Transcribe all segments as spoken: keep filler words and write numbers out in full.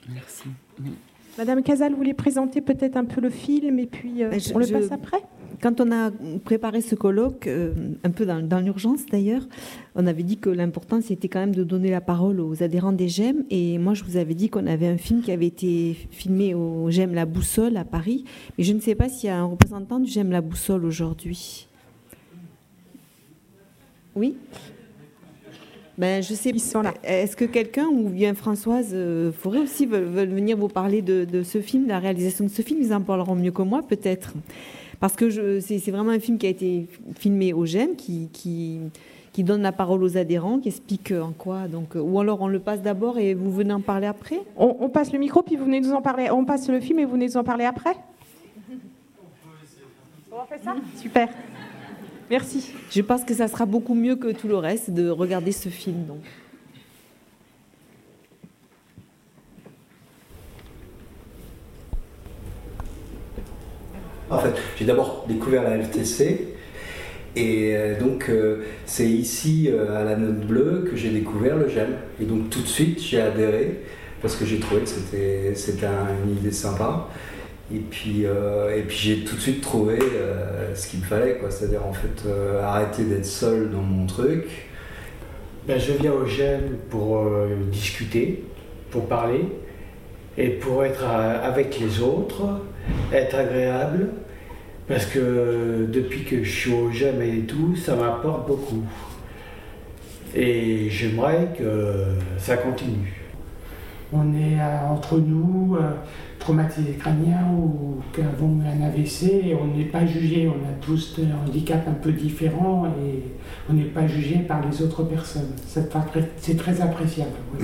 Merci. Madame Casal, vous voulez présenter peut-être un peu le film et puis euh, je, on le je, passe après ? Quand on a préparé ce colloque, euh, un peu dans, dans l'urgence d'ailleurs, on avait dit que l'important c'était quand même de donner la parole aux adhérents des GEM. Et moi je vous avais dit qu'on avait un film qui avait été filmé au GEM La Boussole à Paris. Mais je ne sais pas s'il y a un représentant du GEM La Boussole aujourd'hui. Oui ? Ben, je sais, Ils sont là. Est-ce que quelqu'un ou bien Françoise euh, Fauré aussi veulent, veulent venir vous parler de, de ce film, de la réalisation de ce film? Ils en parleront mieux que moi peut-être. Parce que je, c'est, c'est vraiment un film qui a été filmé au GEM, qui, qui, qui donne la parole aux adhérents, qui explique en quoi. Donc, ou alors on le passe d'abord et vous venez en parler après? on, on passe le micro puis vous venez nous en parler. On passe le film et vous venez nous en parler après? On fait ça? Super. Merci. Je pense que ça sera beaucoup mieux que tout le reste de regarder ce film. Donc. En fait, j'ai d'abord découvert la F T C et donc euh, c'est ici euh, à la Note Bleue que j'ai découvert le GEM. Et donc tout de suite j'ai adhéré parce que j'ai trouvé que c'était, c'était un, une idée sympa. Et puis, euh, et puis j'ai tout de suite trouvé euh, ce qu'il me fallait, quoi. C'est-à-dire en fait euh, arrêter d'être seul dans mon truc. Ben, je viens au GEM pour euh, discuter, pour parler et pour être à, avec les autres, être agréable, parce que depuis que je suis au GEM et tout, ça m'apporte beaucoup. Et j'aimerais que ça continue. On est euh, entre nous, euh, traumatisés crâniens ou qui avons un A V C, et on n'est pas jugé. On a tous des handicaps un peu différents et on n'est pas jugé par les autres personnes. C'est, c'est très appréciable. Oui.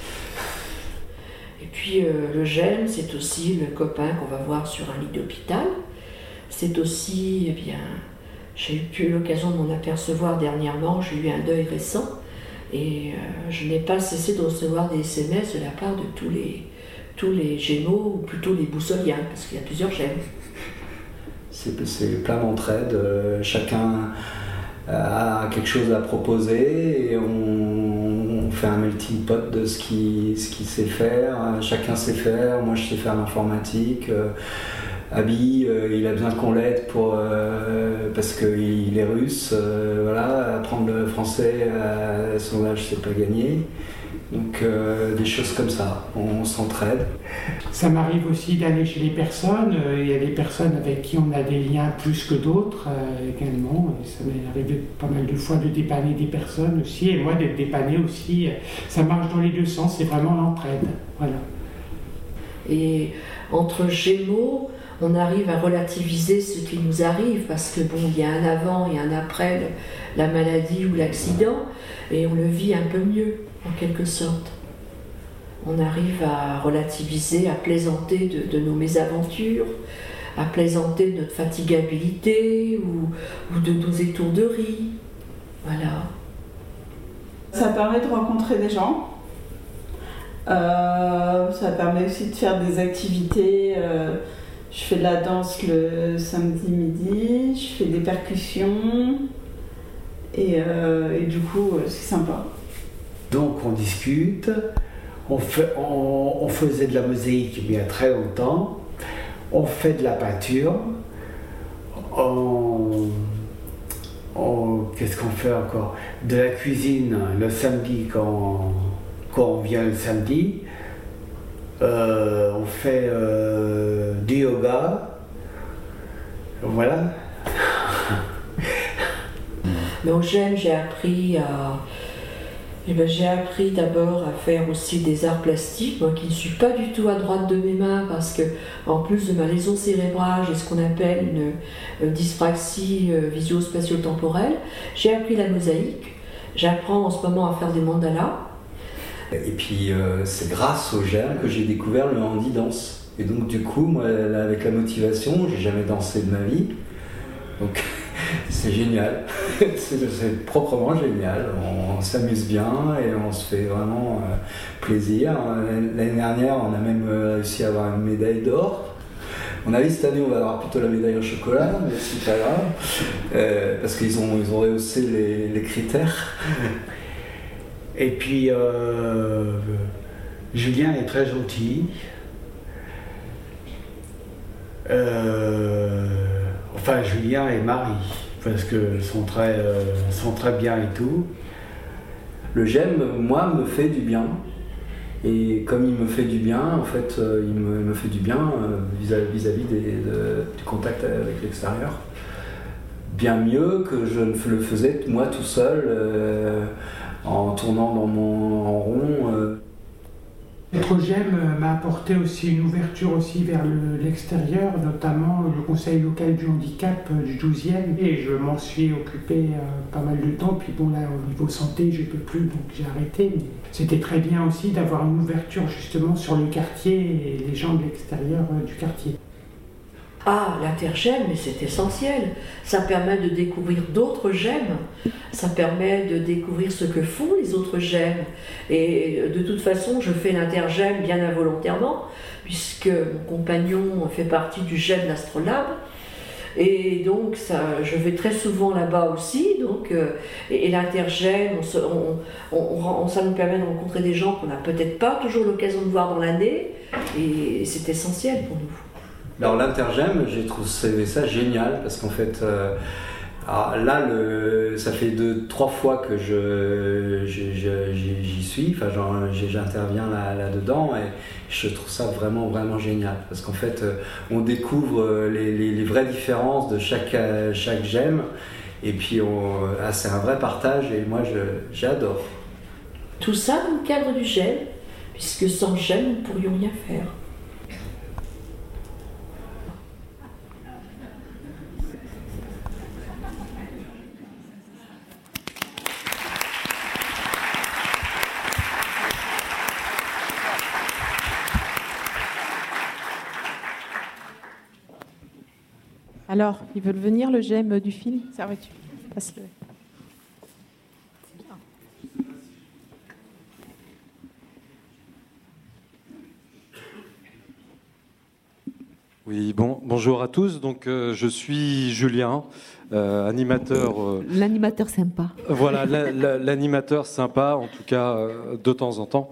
Et puis euh, le GEM, c'est aussi le copain qu'on va voir sur un lit d'hôpital. C'est aussi, eh bien, j'ai eu l'occasion de m'en apercevoir dernièrement, j'ai eu un deuil récent. Et euh, je n'ai pas cessé de recevoir des S M S de la part de tous les, tous les Gémeaux, ou plutôt les boussoliens, parce qu'il y a plusieurs GEM. C'est, c'est plein d'entraide, euh, chacun a quelque chose à proposer et on, on fait un melting pot de ce qu'il, ce qu'il sait faire. Chacun sait faire, moi je sais faire l'informatique. Euh, Abi, euh, il a besoin qu'on l'aide pour, euh, parce qu'il est russe, euh, voilà, apprendre le français à son âge, c'est pas gagné. Donc euh, des choses comme ça, on, on s'entraide. Ça m'arrive aussi d'aller chez les personnes, il y a des personnes avec qui on a des liens plus que d'autres euh, également. Et ça m'est arrivé pas mal de fois de dépanner des personnes aussi, et moi d'être dépanné aussi. Ça marche dans les deux sens, c'est vraiment l'entraide. Voilà. Et entre Gémeaux, on arrive à relativiser ce qui nous arrive, parce que bon, il y a un avant et un après le, la maladie ou l'accident, et on le vit un peu mieux, en quelque sorte. On arrive à relativiser, à plaisanter de, de nos mésaventures, à plaisanter de notre fatigabilité ou, ou de nos étourderies. Voilà. Ça permet de rencontrer des gens. Euh, ça permet aussi de faire des activités. Euh, je fais de la danse le samedi midi, je fais des percussions et, euh, et du coup c'est sympa. Donc on discute, on, fait, on, on faisait de la mosaïque il y a très longtemps, on fait de la peinture, on, on, qu'est-ce qu'on fait encore? De la cuisine le samedi quand, quand on vient le samedi. Euh, on fait euh, du yoga, voilà. Mais au GEM, j'ai appris à, eh ben, j'ai appris d'abord à faire aussi des arts plastiques, moi qui ne suis pas du tout à droite de mes mains, parce que en plus de ma lésion cérébrale, j'ai ce qu'on appelle une, une dyspraxie euh, visio-spatio-temporelle. J'ai appris la mosaïque, j'apprends en ce moment à faire des mandalas. Et puis euh, c'est grâce au GEM que j'ai découvert le handi danse. Et donc du coup, moi, là, avec la motivation, j'ai jamais dansé de ma vie. Donc c'est génial, c'est, c'est proprement génial. On, on s'amuse bien et on se fait vraiment euh, plaisir. L'année dernière, on a même réussi à avoir une médaille d'or. On a vu cette année, on va avoir plutôt la médaille au chocolat, mais c'est pas grave, euh, parce qu'ils ont, ils ont rehaussé les, les critères. Et puis, euh, Julien est très gentil. Euh, enfin, Julien et Marie, parce qu'ils sont très, euh, sont très bien et tout. Le j'aime, moi, me fait du bien. Et comme il me fait du bien, en fait, euh, il, me, il me fait du bien euh, vis-à-vis des, de, du contact avec l'extérieur. Bien mieux que je ne le faisais moi tout seul, euh, en tournant dans mon en rond. Euh. Être j'aime m'a apporté aussi une ouverture aussi vers le, l'extérieur, notamment le conseil local du handicap du douzième. Et je m'en suis occupé euh, pas mal de temps. Puis bon, là, au niveau santé, je ne peux plus, donc j'ai arrêté. Mais c'était très bien aussi d'avoir une ouverture justement sur le quartier et les gens de l'extérieur euh, du quartier. Ah, l'intergème, mais c'est essentiel. Ça permet de découvrir d'autres gemmes. Ça permet de découvrir ce que font les autres gemmes. Et de toute façon, je fais l'intergème bien involontairement, puisque mon compagnon fait partie du gemme d'Astrolabe. Et donc, ça, je vais très souvent là-bas aussi. Donc, euh, et, et l'intergème, on se, on, on, on, ça nous permet de rencontrer des gens qu'on n'a peut-être pas toujours l'occasion de voir dans l'année. Et c'est essentiel pour nous. Alors l'intergème, j'ai trouvé ça génial parce qu'en fait, euh, là, le, ça fait deux, trois fois que je, je, je, j'y suis, enfin, genre, j'interviens là, là-dedans et je trouve ça vraiment, vraiment génial parce qu'en fait, on découvre les, les, les vraies différences de chaque, chaque gemme et puis on, ah, c'est un vrai partage et moi, je, j'adore. Tout ça dans le cadre du gemme, puisque sans gemme, nous ne pourrions rien faire. Alors, ils veulent venir, le j'aime du film. Ça va, tu passe-le. Oui, bon, bonjour à tous. Donc, euh, je suis Julien, euh, animateur. Euh, l'animateur sympa. Voilà, la, la, l'animateur sympa, en tout cas euh, de temps en temps.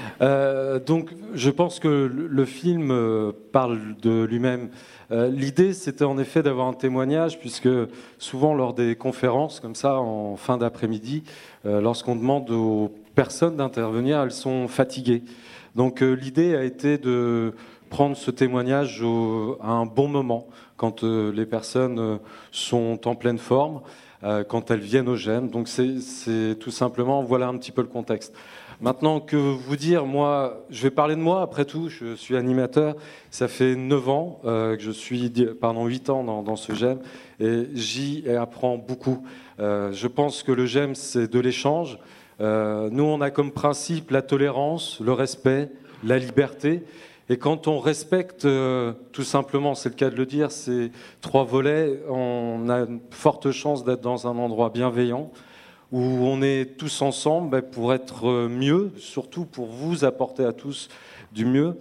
Euh, donc, je pense que le, le film euh, parle de lui-même. Euh, l'idée, c'était en effet d'avoir un témoignage, puisque souvent lors des conférences, comme ça, en fin d'après-midi, euh, lorsqu'on demande aux personnes d'intervenir, elles sont fatiguées. Donc, euh, l'idée a été de prendre ce témoignage au, à un bon moment, quand euh, les personnes euh, sont en pleine forme, euh, quand elles viennent au GEM. Donc c'est, c'est tout simplement, voilà un petit peu le contexte. Maintenant, que vous dire, moi, je vais parler de moi, après tout, je suis animateur, ça fait neuf ans euh, que je suis, pardon, huit ans dans, dans ce GEM, et j'y apprends beaucoup. Euh, je pense que le GEM, c'est de l'échange. Euh, nous, on a comme principe la tolérance, le respect, la liberté. Et quand on respecte, euh, tout simplement, c'est le cas de le dire, ces trois volets, on a une forte chance d'être dans un endroit bienveillant, où on est tous ensemble ben, pour être mieux, surtout pour vous apporter à tous du mieux.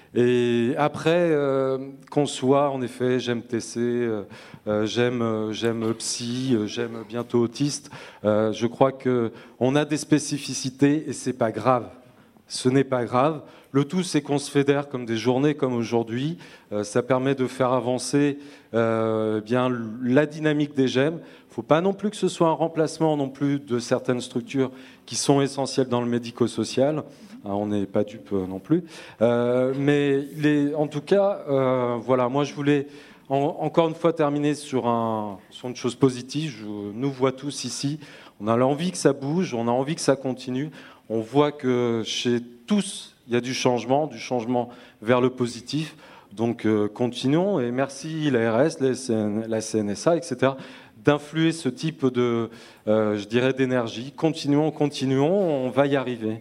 Et après, euh, qu'on soit, en effet, j'aime T C, euh, j'aime, euh, j'aime psy, euh, j'aime bientôt autiste, euh, je crois qu'on a des spécificités et c'est pas grave. Ce n'est pas grave. Le tout, c'est qu'on se fédère comme des journées comme aujourd'hui. Euh, ça permet de faire avancer euh, bien la dynamique des GEM. Il ne faut pas non plus que ce soit un remplacement non plus de certaines structures qui sont essentielles dans le médico-social. Hein, on n'est pas dupe non plus. Euh, mais les, en tout cas, euh, voilà, moi je voulais en, encore une fois terminer sur, un, sur une chose positive. Je nous vois tous ici. On a envie que ça bouge, on a envie que ça continue. On voit que chez tous, il y a du changement, du changement vers le positif. Donc euh, continuons et merci l'A R S, la C N S A, et cetera d'influer ce type de, euh, je dirais, d'énergie. Continuons, continuons, on va y arriver.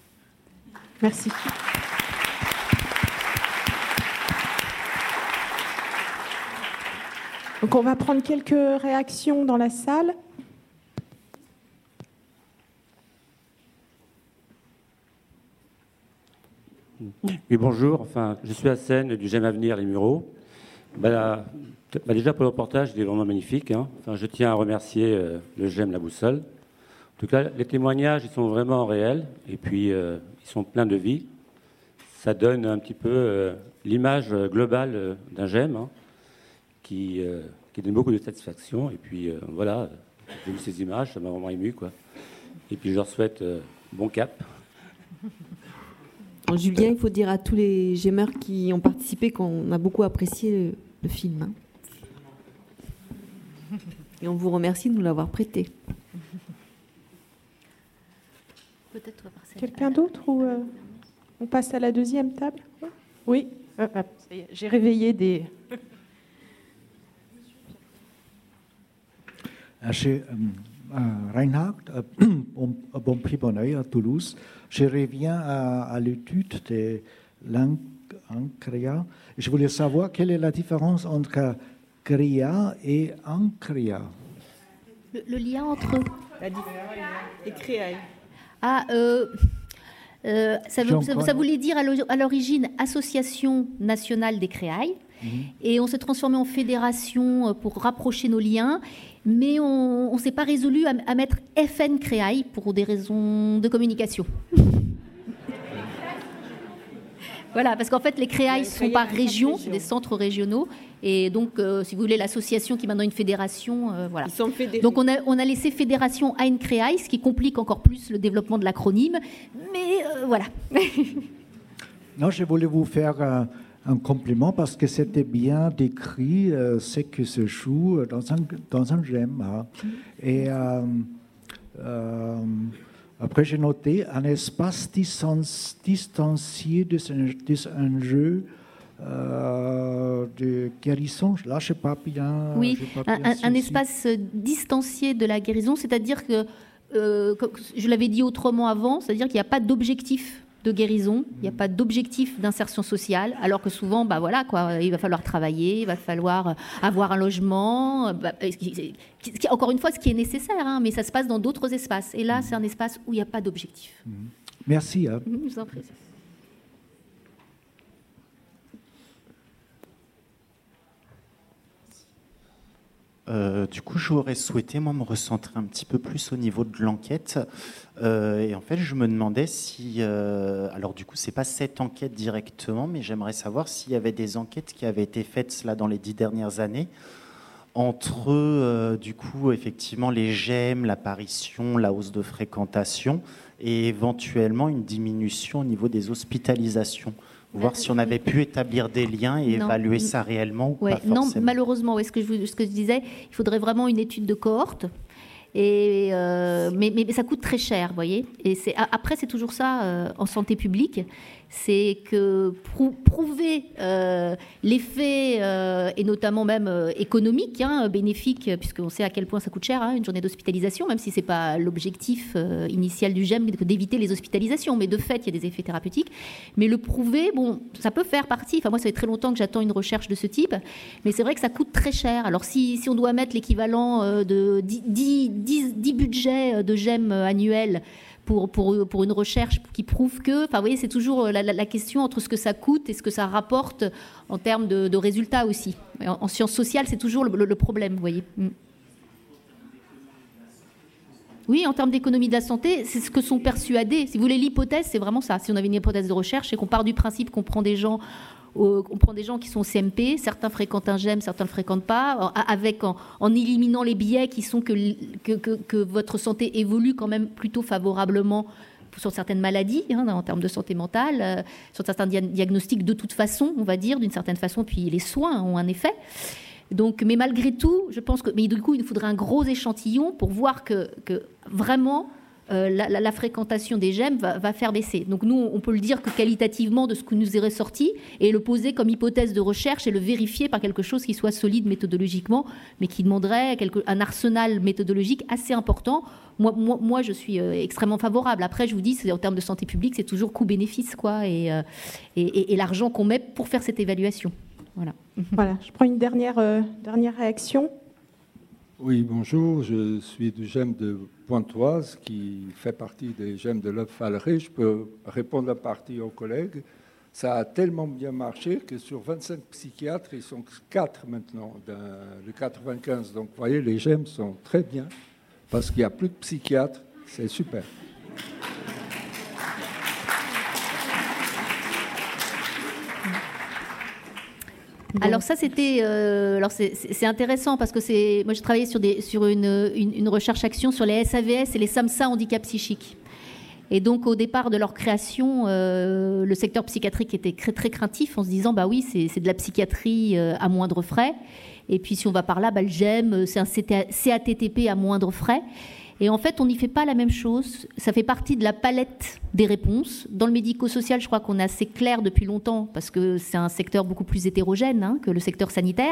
Merci. Donc on va prendre quelques réactions dans la salle. Oui, bonjour. Enfin, je suis Hassen du GEM Avenir Les Mureaux. Ben là, ben déjà, pour le reportage, il est vraiment magnifique. Hein. Enfin, je tiens à remercier euh, le GEM La Boussole. En tout cas, les témoignages, ils sont vraiment réels et puis euh, ils sont pleins de vie. ça donne un petit peu euh, l'image globale euh, d'un GEM, hein, qui, euh, qui donne beaucoup de satisfaction. Et puis euh, voilà, j'ai vu ces images, ça m'a vraiment ému, quoi. Et puis je leur souhaite euh, bon cap. Alors, Julien, il faut dire à tous les GEMeurs qui ont participé qu'on a beaucoup apprécié le, le film. Hein. Et on vous remercie de nous l'avoir prêté. Peut-être quelqu'un d'autre ou euh, on passe à la deuxième table? Oui, euh, euh, j'ai réveillé des... Chez euh, Reinhard, euh, au Bon Prix Bonneuil à Toulouse, je reviens à, à l'étude de l'Ancria. Je voulais savoir quelle est la différence entre Cria et Ancria. Le, le lien entre La et créailles. Ah, euh, euh, ça, veut, ça, ça voulait dire à l'origine Association nationale des créailles. Mmh. Et on s'est transformé en fédération pour rapprocher nos liens. Mais on ne s'est pas résolu à, à mettre F N Créailles pour des raisons de communication. Voilà, parce qu'en fait, les créailles sont par région, c'est des centres régionaux. Et donc, euh, si vous voulez, l'association qui est maintenant une fédération, euh, voilà. Ils sont fédérés. Donc, on a, on a laissé fédération à une créaille, ce qui complique encore plus le développement de l'acronyme. Mais euh, voilà. Non, je voulais vous faire un, un compliment parce que c'était bien décrit euh, ce que se joue dans un, dans un GEM. Hein. Et euh, euh, après, j'ai noté un espace distancié d'un jeu euh, de guérison. Là, je n'ai pas bien. Oui, pas bien un, un espace distancié de la guérison, c'est-à-dire que, euh, comme je l'avais dit autrement avant, c'est-à-dire qu'il n'y a pas d'objectif de guérison, il n'y a pas d'objectif d'insertion sociale, alors que souvent, bah voilà, quoi, il va falloir travailler, il va falloir avoir un logement, bah, encore une fois, ce qui est nécessaire, hein, mais ça se passe dans d'autres espaces. Et là, c'est un espace où il n'y a pas d'objectif. Merci. Hein. Je vous en prie. Euh, du coup, j'aurais souhaité, moi, me recentrer un petit peu plus au niveau de l'enquête. Euh, et en fait, je me demandais si... Euh, alors, du coup, ce n'est pas cette enquête directement, mais j'aimerais savoir s'il y avait des enquêtes qui avaient été faites là, dans les dix dernières années entre, euh, du coup, effectivement, les GEM, l'apparition, la hausse de fréquentation et éventuellement une diminution au niveau des hospitalisations. Voir si on avait pu établir des liens et non. évaluer ça réellement ou ouais, pas forcément. Non, malheureusement, ouais, ce, que je, ce que je disais, il faudrait vraiment une étude de cohorte. Et, euh, mais, mais, mais ça coûte très cher, vous voyez. Et c'est, après, c'est toujours ça euh, en santé publique. C'est que prou- prouver euh, l'effet, euh, et notamment même euh, économique, hein, bénéfique, puisqu'on sait à quel point ça coûte cher, hein, une journée d'hospitalisation, même si ce n'est pas l'objectif euh, initial du GEM d'éviter les hospitalisations. Mais de fait, il y a des effets thérapeutiques. Mais le prouver, bon, ça peut faire partie. Enfin, moi, ça fait très longtemps que j'attends une recherche de ce type. Mais c'est vrai que ça coûte très cher. Alors, si, si on doit mettre l'équivalent euh, de dix, dix, dix budgets de GEM annuels Pour, pour, pour une recherche qui prouve que... Enfin, vous voyez, c'est toujours la, la, la question entre ce que ça coûte et ce que ça rapporte en termes de, de résultats aussi. En, en sciences sociales, c'est toujours le, le problème, vous voyez. Mm. Oui, en termes d'économie de la santé, c'est ce que sont persuadés. Si vous voulez, l'hypothèse, c'est vraiment ça. Si on avait une hypothèse de recherche, c'est qu'on part du principe qu'on prend des gens... On prend des gens qui sont C M P, certains fréquentent un GEM, certains ne le fréquentent pas, avec, en, en éliminant les biais qui sont que, que, que, que votre santé évolue quand même plutôt favorablement sur certaines maladies, hein, en termes de santé mentale, euh, sur certains dia- diagnostics de toute façon, on va dire, d'une certaine façon, puis les soins ont un effet. Donc, mais malgré tout, je pense que... Mais du coup, il nous faudrait un gros échantillon pour voir que, que vraiment... Euh, la, la, la fréquentation des GEM va, va faire baisser. Donc nous, on peut le dire que qualitativement de ce que nous est ressorti et le poser comme hypothèse de recherche et le vérifier par quelque chose qui soit solide méthodologiquement, mais qui demanderait quelque, un arsenal méthodologique assez important. Moi, moi, moi je suis euh, extrêmement favorable. Après, je vous dis, c'est, en termes de santé publique, c'est toujours coût-bénéfice, quoi, et, euh, et, et, et l'argent qu'on met pour faire cette évaluation. Voilà. Voilà. Je prends une dernière, euh, dernière réaction. Oui, bonjour, je suis du GEM de Pontoise qui fait partie des GEM de l'Oeuf-Vallerey. Je peux répondre en partie aux collègues. Ça a tellement bien marché que sur vingt-cinq psychiatres, ils sont quatre maintenant, de quatre-vingt-quinze. Donc, vous voyez, les GEM sont très bien parce qu'il n'y a plus de psychiatres. C'est super. Alors ça, c'était, euh, alors c'est, c'est intéressant parce que c'est, moi j'ai travaillé sur des, sur une, une, une recherche-action sur les S A V S et les SAMHSA handicap psychique. Et donc au départ de leur création, euh, le secteur psychiatrique était très, très craintif en se disant bah oui, c'est, c'est de la psychiatrie euh, à moindre frais. Et puis si on va par là, bah, le G E M, c'est un C A T T P à moindre frais. Et en fait, on n'y fait pas la même chose. Ça fait partie de la palette des réponses. Dans le médico-social, je crois qu'on est assez clair depuis longtemps, parce que c'est un secteur beaucoup plus hétérogène hein, que le secteur sanitaire.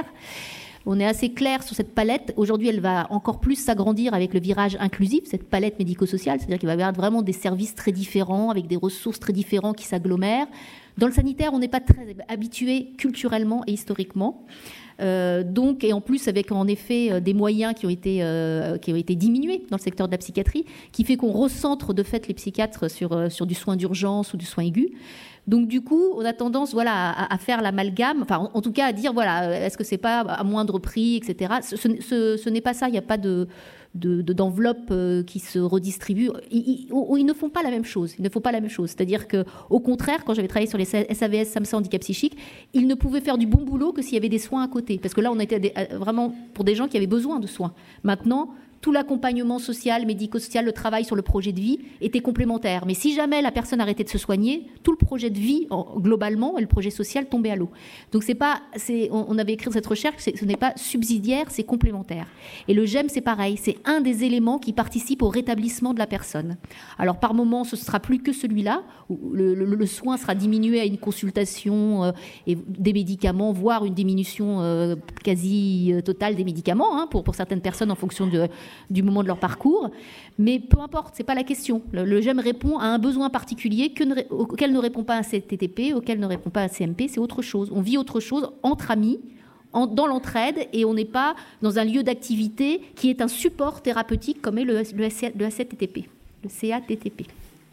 On est assez clair sur cette palette. Aujourd'hui, elle va encore plus s'agrandir avec le virage inclusif, cette palette médico-sociale. C'est-à-dire qu'il va y avoir vraiment des services très différents, avec des ressources très différentes qui s'agglomèrent. Dans le sanitaire, on n'est pas très habitué culturellement et historiquement. Euh, donc, et en plus avec en effet des moyens qui ont été euh, qui ont été diminués dans le secteur de la psychiatrie, qui fait qu'on recentre de fait les psychiatres sur euh, sur du soin d'urgence ou du soin aigu. Donc du coup, on a tendance voilà à, à faire l'amalgame, enfin en, en tout cas à dire voilà est-ce que c'est pas à moindre prix, et cetera. Ce, ce, ce, ce n'est pas ça. Il n'y a pas de De, de, d'enveloppes euh, qui se redistribuent. Ils, ils, ils ne font pas la même chose. Ils ne font pas la même chose. C'est-à-dire qu'au contraire, quand j'avais travaillé sur les S A V S, SAMHSA, handicap psychique, ils ne pouvaient faire du bon boulot que s'il y avait des soins à côté. Parce que là, on était des, vraiment pour des gens qui avaient besoin de soins. Maintenant, tout l'accompagnement social, médico-social, le travail sur le projet de vie était complémentaire. Mais si jamais la personne arrêtait de se soigner, tout le projet de vie, globalement, et le projet social tombait à l'eau. Donc c'est pas, c'est, on avait écrit cette recherche, ce n'est pas subsidiaire, c'est complémentaire. Et le G E M, c'est pareil, c'est un des éléments qui participe au rétablissement de la personne. Alors par moment, ce ne sera plus que celui-là, où le, le, le soin sera diminué à une consultation euh, et des médicaments, voire une diminution euh, quasi totale des médicaments, hein, pour, pour certaines personnes en fonction de du moment de leur parcours, mais peu importe, c'est pas la question. Le, le G E M répond à un besoin particulier que ne, auquel ne répond pas un C T T P, auquel ne répond pas un C M P, c'est autre chose. On vit autre chose entre amis, en, dans l'entraide, et on n'est pas dans un lieu d'activité qui est un support thérapeutique comme est le, le, le C T T P, le C A T T P.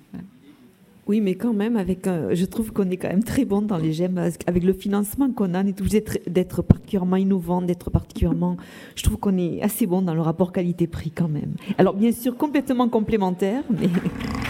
Oui, mais quand même, avec un, je trouve qu'on est quand même très bon dans les G E M. Avec le financement qu'on a, on est obligé d'être, d'être particulièrement innovant, d'être particulièrement... Je trouve qu'on est assez bon dans le rapport qualité-prix quand même. Alors, bien sûr, complètement complémentaire, mais...